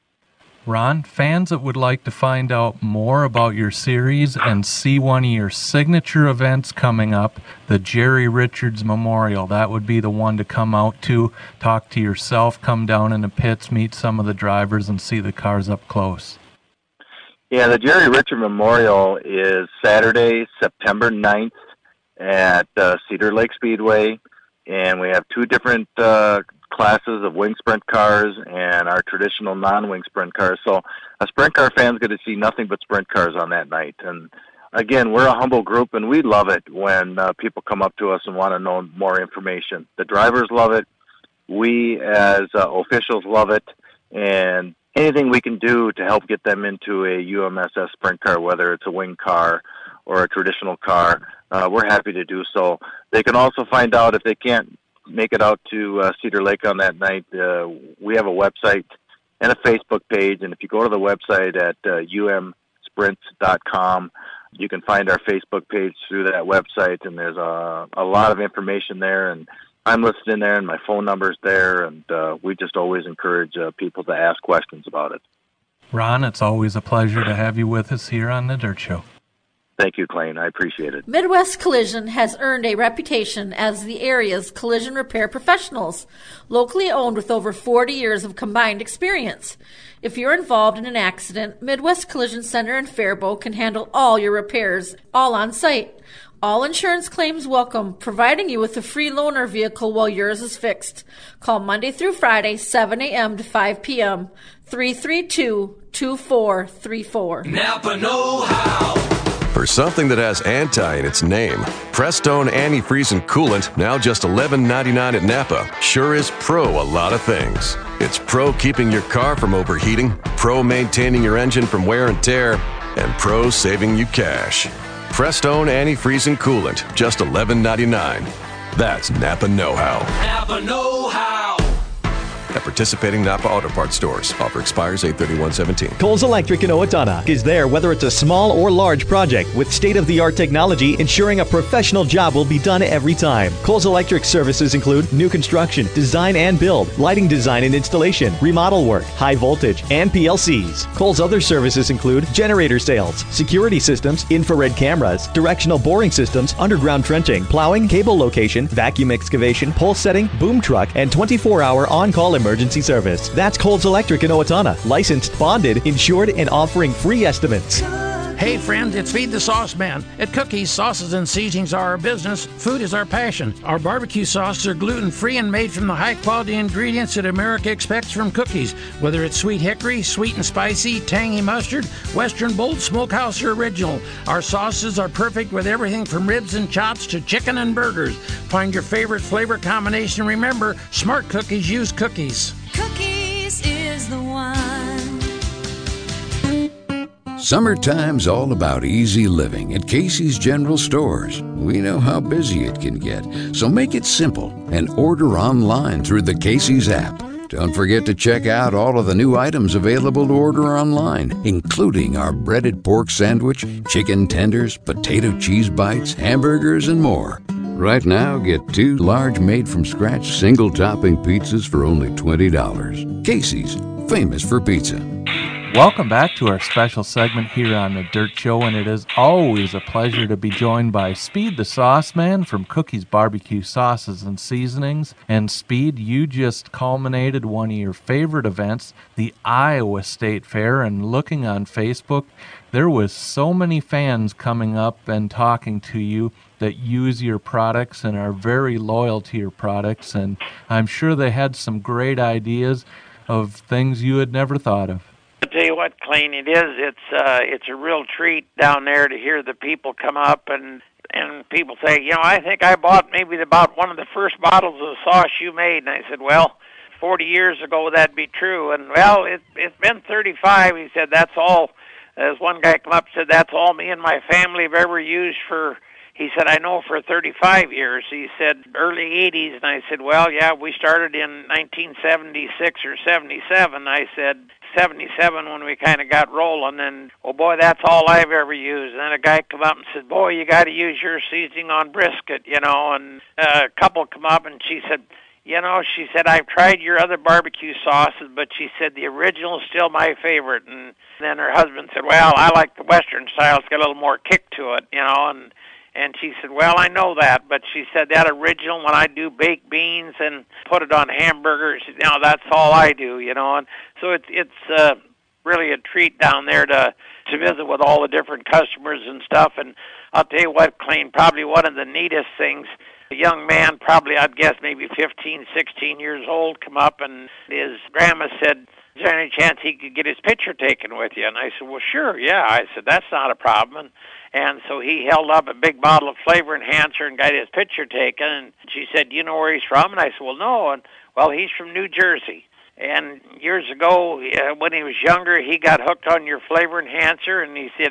Ron, fans that would like to find out more about your series and see one of your signature events coming up, the Jerry Richards Memorial, that would be the one to come out to, talk to yourself, come down in the pits, meet some of the drivers, and see the cars up close. Yeah, the Jerry Richards Memorial is Saturday, September ninth at uh, Cedar Lake Speedway, and we have two different uh classes of wing sprint cars and our traditional non-wing sprint cars. So a sprint car fan's going to see nothing but sprint cars on that night. And again, we're a humble group, and we love it when uh, people come up to us and want to know more information. The drivers love it. We as uh, officials love it. And anything we can do to help get them into a U M S S sprint car, whether it's a wing car or a traditional car, uh, we're happy to do so. They can also find out, if they can't make it out to uh, Cedar Lake on that night, uh, we have a website and a Facebook page. And if you go to the website at uh, u m sprints dot com, you can find our Facebook page through that website. And there's a, a lot of information there. And I'm listed in there, and my phone number's there. And uh, we just always encourage uh, people to ask questions about it. Ron, it's always a pleasure to have you with us here on The Dirt Show. Thank you, Clayton. I appreciate it. Midwest Collision has earned a reputation as the area's collision repair professionals, locally owned with over forty years of combined experience. If you're involved in an accident, Midwest Collision Center in Faribault can handle all your repairs, all on site. All insurance claims welcome, providing you with a free loaner vehicle while yours is fixed. Call Monday through Friday, seven a.m. to five p.m., three three two, two four three four. Napa know-how. For something that has anti in its name, Prestone Antifreeze and Coolant, now just eleven ninety-nine at Napa, sure is pro a lot of things. It's pro keeping your car from overheating, pro maintaining your engine from wear and tear, and pro saving you cash. Prestone Antifreeze and Coolant, just eleven ninety-nine. That's Napa know-how. Napa know-how. At participating Napa Auto Parts stores. Offer expires eight thirty-one seventeen. Coles Electric in Owatonna is there whether it's a small or large project with state-of-the-art technology ensuring a professional job will be done every time. Coles Electric services include new construction, design and build, lighting design and installation, remodel work, high voltage, and P L Cs. Coles other services include generator sales, security systems, infrared cameras, directional boring systems, underground trenching, plowing, cable location, vacuum excavation, pole setting, boom truck, and twenty-four hour on-call emergency service. That's Coles Electric in Owatonna. Licensed, bonded, insured, and offering free estimates. Hey friends, it's Feed the Sauce Man. At Cookies, sauces and seasonings are our business. Food is our passion. Our barbecue sauces are gluten-free and made from the high-quality ingredients that America expects from Cookies. Whether it's sweet hickory, sweet and spicy, tangy mustard, Western Bold, Smokehouse, or original, our sauces are perfect with everything from ribs and chops to chicken and burgers. Find your favorite flavor combination. Remember, smart cookies use Cookies. Cookies is the one. Summertime's all about easy living at Casey's General Stores. We know how busy it can get, so make it simple and order online through the Casey's app. Don't forget to check out all of the new items available to order online, including our breaded pork sandwich, chicken tenders, potato cheese bites, hamburgers, and more. Right now, get two large made-from-scratch single-topping pizzas for only twenty dollars. Casey's, famous for pizza. Welcome back to our special segment here on The Dirt Show, and it is always a pleasure to be joined by Speed the Sauce Man from Cookies Barbecue Sauces and Seasonings. And Speed, you just culminated one of your favorite events, the Iowa State Fair, and looking on Facebook, there was so many fans coming up and talking to you that use your products and are very loyal to your products, and I'm sure they had some great ideas of things you had never thought of. I'll tell you what, Clayton, it is. It's uh, it's a real treat down there to hear the people come up and and people say, you know, I think I bought maybe about one of the first bottles of sauce you made. And I said, well, forty years ago that'd be true. And well, it, it's been thirty-five. He said, that's all. As one guy come up and said, that's all me and my family have ever used for. He said, I know for thirty-five years. He said, early eighties. And I said, well, yeah, we started in nineteen seventy-six or seventy-seven. I said, seventy-seven when we kind of got rolling. And, oh, boy, that's all I've ever used. And then a guy come up and said, boy, you got to use your seasoning on brisket, you know. And uh, a couple come up and she said, you know, she said, I've tried your other barbecue sauces, but she said the original is still my favorite. And then her husband said, well, I like the Western style. It's got a little more kick to it, you know. And And she said, well, I know that, but she said that original, when I do baked beans and put it on hamburgers, you know, that's all I do, you know. And so it's it's uh, really a treat down there to to visit with all the different customers and stuff. And I'll tell you what, Clayton, probably one of the neatest things, a young man, probably I'd guess maybe fifteen, sixteen years old, come up and his grandma said, is there any chance he could get his picture taken with you? And I said, well, sure, yeah. I said, that's not a problem. And, and so he held up a big bottle of flavor enhancer and got his picture taken. And she said, do you know where he's from? And I said, well, no. And, well, he's from New Jersey. And years ago, uh, when he was younger, he got hooked on your flavor enhancer. And he said,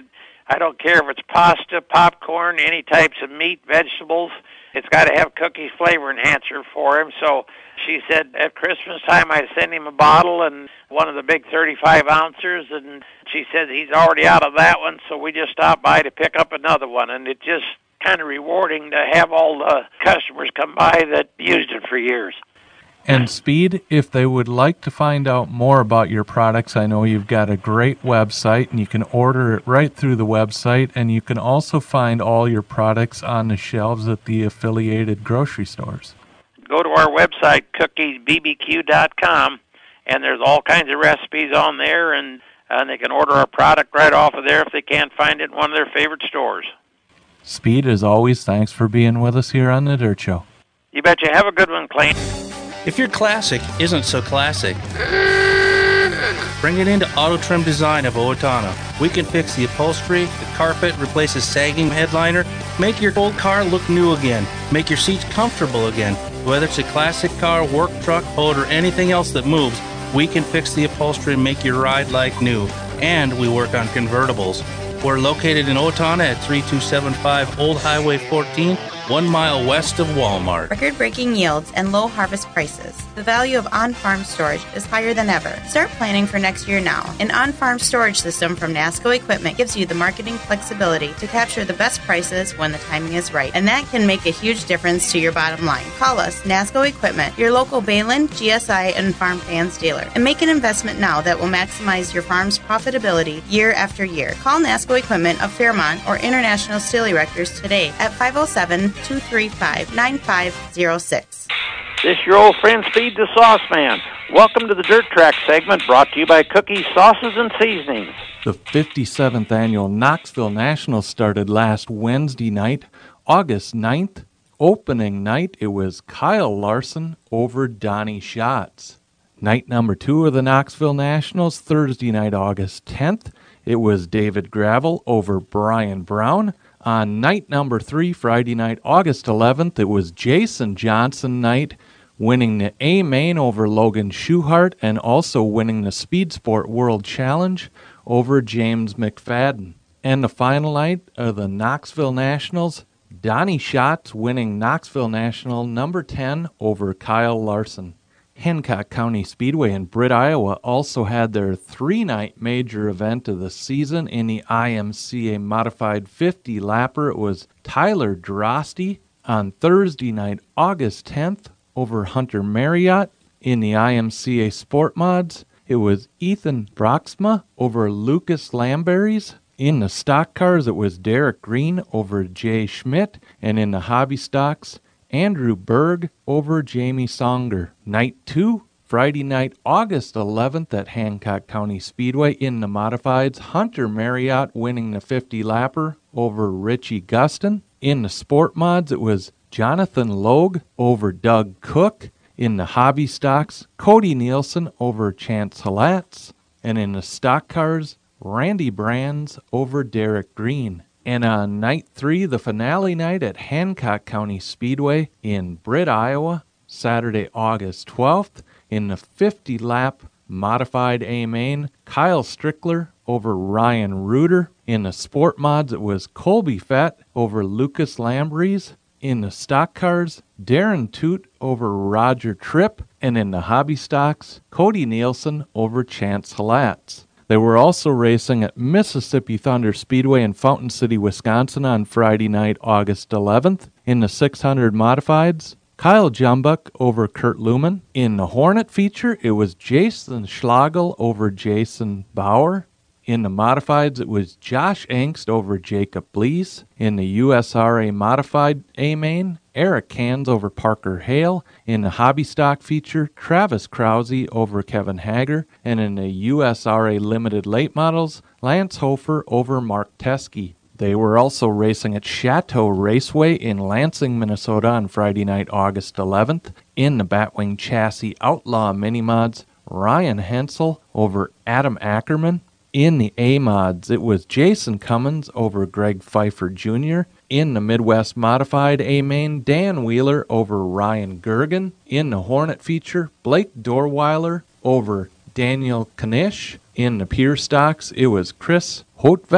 I don't care if it's pasta, popcorn, any types of meat, vegetables. It's got to have Cookies flavor enhancer for him. So she said at Christmas time I send him a bottle and one of the big thirty-five ounces, and she said he's already out of that one, so we just stopped by to pick up another one. And it just kind of rewarding to have all the customers come by that used it for years. And Speed, if they would like to find out more about your products, I know you've got a great website, and you can order it right through the website, and you can also find all your products on the shelves at the affiliated grocery stores. Go to our website, cookies b b q dot com, and there's all kinds of recipes on there, and, and they can order our product right off of there if they can't find it in one of their favorite stores. Speed, as always, thanks for being with us here on The Dirt Show. You betcha. Have a good one, Clayton. If your classic isn't so classic, bring it into Auto Trim Design of Owatonna. We can fix the upholstery, the carpet, replace a sagging headliner, make your old car look new again, make your seats comfortable again. Whether it's a classic car, work truck, boat, or anything else that moves, we can fix the upholstery and make your ride like new. And we work on convertibles. We're located in Owatonna at three two seven five Old Highway fourteen, one mile west of Walmart. Record-breaking yields and low harvest prices. The value of on-farm storage is higher than ever. Start planning for next year now. An on-farm storage system from NASCO Equipment gives you the marketing flexibility to capture the best prices when the timing is right. And that can make a huge difference to your bottom line. Call us, NASCO Equipment, your local Balin, G S I, and Farm Fans dealer. And make an investment now that will maximize your farm's profitability year after year. Call NASCO Equipment of Fairmont or International Steel Erectors today at five oh seven, two three five, nine five oh six. This is your old friend Speed the Sauce Man. Welcome to the Dirt Track segment brought to you by Cookies, Sauces, and Seasonings. The fifty-seventh Annual Knoxville Nationals started last Wednesday night, August ninth. Opening night, it was Kyle Larson over Donnie Schatz. Night number two of the Knoxville Nationals, Thursday night, August tenth. It was David Gravel over Brian Brown. On night number three, Friday night, August eleventh, it was Jason Johnson night, winning the A-Main over Logan Schuhart and also winning the Speed Sport World Challenge over James McFadden. And the final night of the Knoxville Nationals, Donnie Schatz winning Knoxville National number ten over Kyle Larson. Hancock County Speedway in Britt, Iowa also had their three-night major event of the season in the I M C A Modified fifty-lapper. It was Tyler Drosty on Thursday night, August tenth, over Hunter Marriott. In the I M C A Sport Mods, it was Ethan Broxma over Lucas Lamberries. In the stock cars, it was Derek Green over Jay Schmidt. And in the hobby stocks, Andrew Berg over Jamie Songer. Night two, Friday night, August eleventh at Hancock County Speedway in the Modifieds. Hunter Marriott winning the fifty-lapper over Richie Gustin. In the Sport Mods, it was Jonathan Logue over Doug Cook. In the Hobby Stocks, Cody Nielsen over Chance Halatz. And in the Stock Cars, Randy Brands over Derek Green. And on night three, the finale night at Hancock County Speedway in Britt, Iowa, Saturday, August twelfth, in the fifty-lap Modified A-Main, Kyle Strickler over Ryan Reuter. In the Sport Mods, it was Colby Fett over Lucas Lambries. In the Stock Cars, Darren Toot over Roger Tripp. And in the Hobby Stocks, Cody Nielsen over Chance Halatz. They were also racing at Mississippi Thunder Speedway in Fountain City, Wisconsin on Friday night, August eleventh. In the six hundred Modifieds, Kyle Jumbuck over Kurt Lumen. In the Hornet feature, it was Jason Schlagel over Jason Bauer. In the Modifieds, it was Josh Angst over Jacob Blees. In the U S R A Modified A-Main, Eric Cans over Parker Hale. In the Hobby Stock feature, Travis Krause over Kevin Hager. And in the U S R A Limited Late Models, Lance Hofer over Mark Teskey. They were also racing at Chateau Raceway in Lansing, Minnesota on Friday night, August eleventh. In the Batwing Chassis Outlaw Mini Mods, Ryan Hensel over Adam Ackerman. In the A-Mods, it was Jason Cummins over Greg Pfeiffer Junior In the Midwest Modified A-Main, Dan Wheeler over Ryan Gergen. In the Hornet feature, Blake Dorweiler over Daniel Knish. In the Pure Stocks, it was Chris Hotvek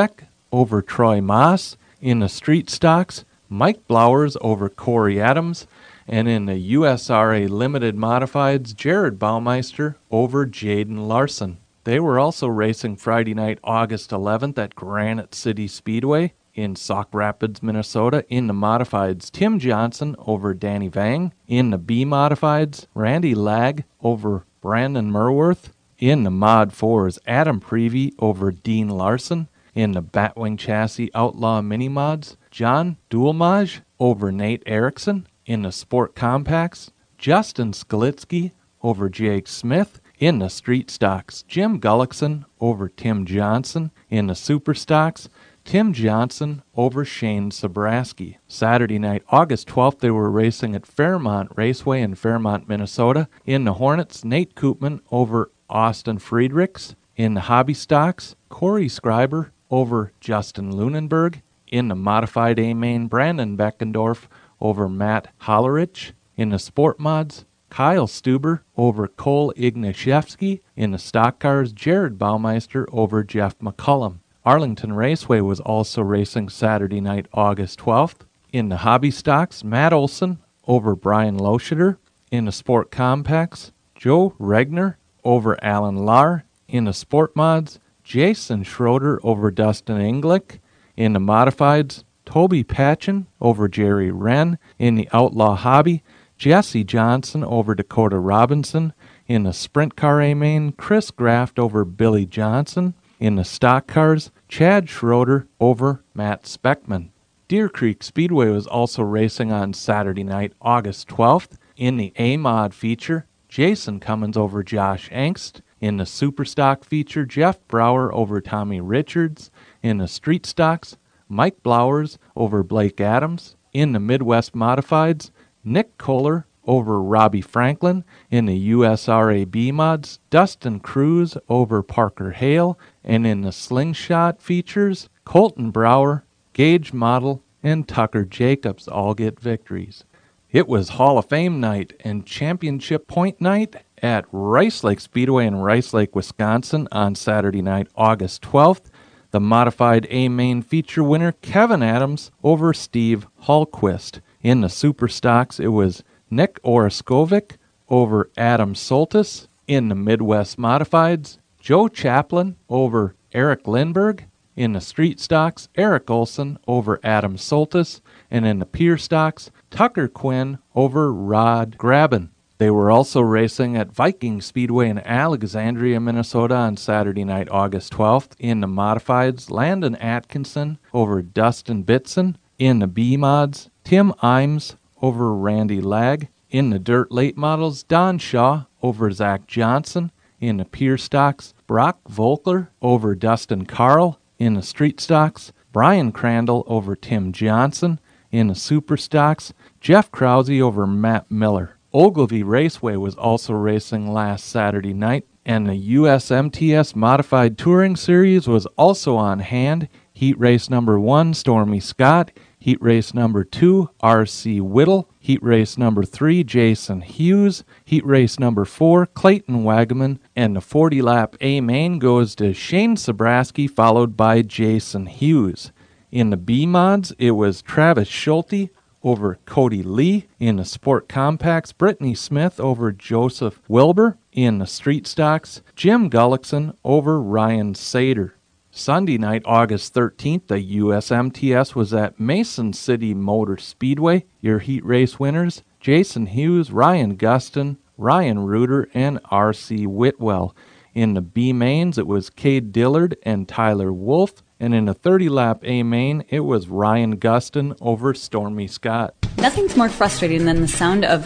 over Troy Moss. In the street stocks, Mike Blowers over Corey Adams. And in the U S R A Limited Modifieds, Jared Baumeister over Jaden Larson. They were also racing Friday night, August eleventh at Granite City Speedway in Sauk Rapids, Minnesota. In the Modifieds, Tim Johnson over Danny Vang. In the B Modifieds, Randy Lag over Brandon Merworth. In the Mod fours, Adam Prevey over Dean Larson. In the Batwing Chassis Outlaw Mini Mods, John Duelmage over Nate Erickson. In the Sport Compacts, Justin Skalitsky over Jake Smith. In the Street Stocks, Jim Gullickson over Tim Johnson. In the Super Stocks, Tim Johnson over Shane Sobraski. Saturday night, August twelfth, they were racing at Fairmont Raceway in Fairmont, Minnesota. In the Hornets, Nate Koopman over Austin Friedrichs. In the Hobby Stocks, Corey Schreiber over Justin Lunenberg. In the Modified A-Main, Brandon Beckendorf over Matt Hollerich. In the Sport Mods, Kyle Stuber over Cole Ignashevsky. In the Stock Cars, Jared Baumeister over Jeff McCullum. Arlington Raceway was also racing Saturday night, August twelfth. In the Hobby Stocks, Matt Olson over Brian Loscheter. In the Sport Compacts, Joe Regner over Alan Lahr. In the Sport Mods, Jason Schroeder over Dustin Englick. In the Modifieds, Toby Patchen over Jerry Wren. In the Outlaw Hobby, Jesse Johnson over Dakota Robinson. In the Sprint Car A-Main, Chris Graft over Billy Johnson. In the Stock Cars, Chad Schroeder over Matt Speckman. Deer Creek Speedway was also racing on Saturday night, August twelfth. In the A-Mod feature, Jason Cummins over Josh Angst. In the Super Stock feature, Jeff Brower over Tommy Richards. In the Street Stocks, Mike Blowers over Blake Adams. In the Midwest Modifieds, Nick Kohler over Robbie Franklin. In the U S R A B Mods, Dustin Cruz over Parker Hale. And in the Slingshot features, Colton Brower, Gage Model, and Tucker Jacobs all get victories. It was Hall of Fame night and championship point night at Rice Lake Speedway in Rice Lake, Wisconsin on Saturday night, August twelfth. The Modified A-Main feature winner, Kevin Adams over Steve Hallquist. In the Super Stocks, it was Nick Oraskovic over Adam Soltis. In the Midwest Modifieds, Joe Chaplin over Eric Lindberg. In the Street Stocks, Eric Olson over Adam Soltis. And in the Pier Stocks, Tucker Quinn over Rod Graben. They were also racing at Viking Speedway in Alexandria, Minnesota on Saturday night, August twelfth. In the Modifieds, Landon Atkinson over Dustin Bitson. In the B-Mods, Tim Imes over Randy Lag. In the Dirt Late Models, Don Shaw over Zach Johnson. In the Pier Stocks, Brock Volkler over Dustin Carl. In the Street Stocks, Brian Crandall over Tim Johnson. In the Super Stocks, Jeff Krause over Matt Miller. Ogilvy Raceway was also racing last Saturday night, and the U S M T S Modified Touring Series was also on hand. Heat race number one, Stormy Scott. Heat race number two, R C Whittle. Heat race number three, Jason Hughes. Heat race number four, Clayton Wagaman. And the forty-lap A-Main goes to Shane Sobraski, followed by Jason Hughes. In the B-Mods, it was Travis Schulte over Cody Lee. In the Sport Compacts, Brittany Smith over Joseph Wilbur. In the Street Stocks, Jim Gullickson over Ryan Sater. Sunday night, August thirteenth, the U S M T S was at Mason City Motor Speedway. Your heat race winners, Jason Hughes, Ryan Guston, Ryan Reuter, and R C Whitwell. In the B-Mains, it was Cade Dillard and Tyler Wolf. And in a thirty-lap A-Main, it was Ryan Guston over Stormy Scott. Nothing's more frustrating than the sound of...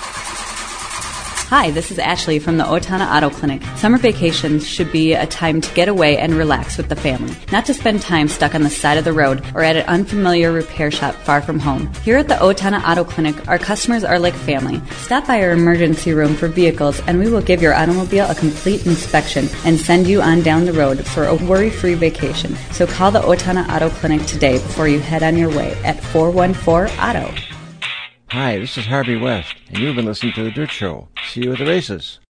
Hi, this is Ashley from the Otana Auto Clinic. Summer vacations should be a time to get away and relax with the family, not to spend time stuck on the side of the road or at an unfamiliar repair shop far from home. Here at the Otana Auto Clinic, our customers are like family. Stop by our emergency room for vehicles and we will give your automobile a complete inspection and send you on down the road for a worry-free vacation. So call the Otana Auto Clinic today before you head on your way at four one four auto. Hi, this is Harvey West, and you've been listening to The Dirt Show. See you at the races.